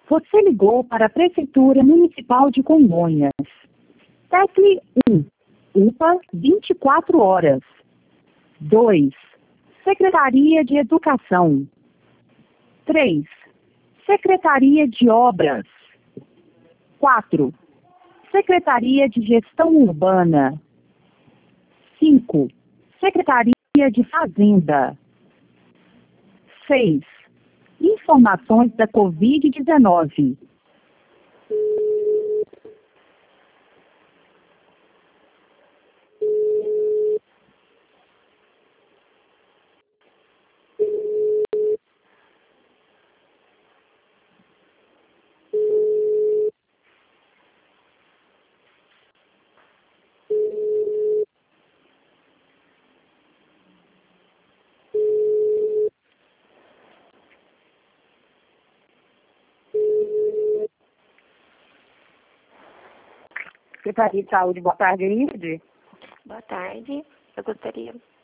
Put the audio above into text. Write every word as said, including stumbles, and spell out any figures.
Você ligou para a Prefeitura Municipal de Congonhas. Tecle um. U P A vinte e quatro horas. dois. Secretaria de Educação. três. Secretaria de Obras. quatro. Secretaria de Gestão Urbana. cinco. Secretaria de Fazenda. seis. Informações da covid dezenove. Secretaria de Saúde, boa tarde, Ingrid. Boa tarde. Eu gostaria